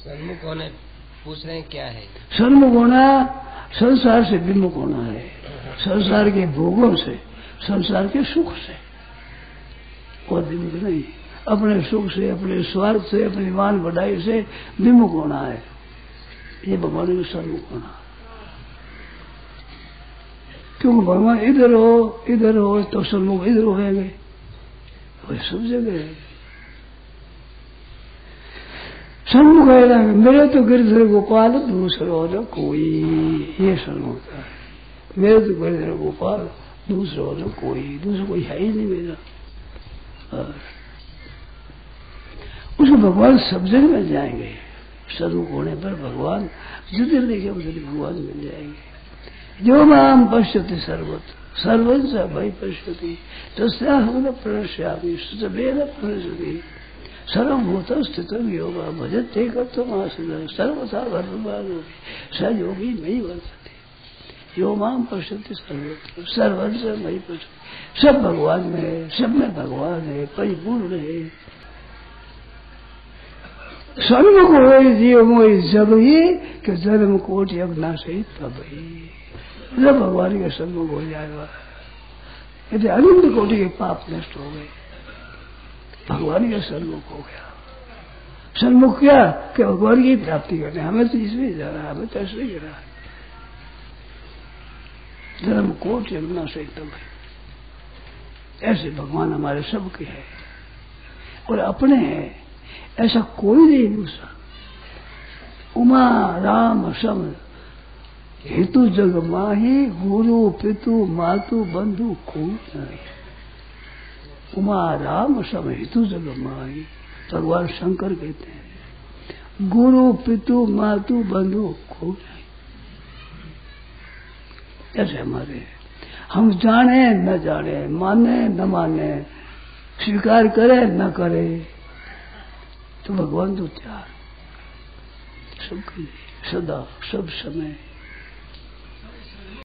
सन्मुख होने पूछ रहे हैं क्या है? सन्मुख होना संसार से विमुख होना है, संसार के भोगों से, संसार के सुख से, और विमुख नहीं। अपने सुख से, अपने स्वार्थ से, अपनी मान बढ़ाई से विमुख होना है, ये भगवान के सन्मुख होना। क्योंकि भगवान इधर हो तो सन्मुख इधर होंगे, वही सब जगह है। सन्मुख है, मेरे तो गिरधर गोपाल दूसरा और कोई, ये सन्मुख है। मेरे तो गिरधर गोपाल दूसरा और दूसरा कोई है ही नहीं मेरा। और उसको भगवान सब जगह मिल जाएंगे। सन्मुख होने पर भगवान जिधर देखे उधर भगवान मिल जाएंगे। जो माम पश्यति सर्वंस भय पश्यति तस्याहं प्रणश्यामि सवेद प्रणश्यति सर्वभूत स्थित योग भजते कर्तुमाश्रितः सर्वथा वर्तमानो स योगी मयि वर्तते। यो माम पश्यति सर्वंस भय पश्यति, सब भगवान में है, सब में भगवान है, परिपूर्ण है। सन्मुख हो जीव मोहि जब ही कि जन्म कोटि अग्नाशयी तब ही, जब भगवान के सन्मुख हो जाएगा यदि अनंत कोटि के पाप नष्ट हो गए, भगवान के सन्मुख हो गया। सन्मुख क्या कि भगवान की प्राप्ति करने, हमें तो इसमें जा रहा है, हमें तो ऐसे ही रहा है। जन्म कोटि अग्नाशयी तब है, ऐसे भगवान हमारे सबके हैं और अपने हैं, ऐसा कोई नहीं दूसरा। उमा राम सम हेतु जग माही गुरु पितु मातु बंधु कोई नहीं। उमा राम सम हेतु जग माही, भगवान शंकर कहते हैं, गुरु पितु मातु बंधु कोई नहीं। ऐसे हमारे हम जाने न जाने, माने न माने, स्वीकार करे न करे, तो भगवान तो त्याग सबके लिए सदा सब समय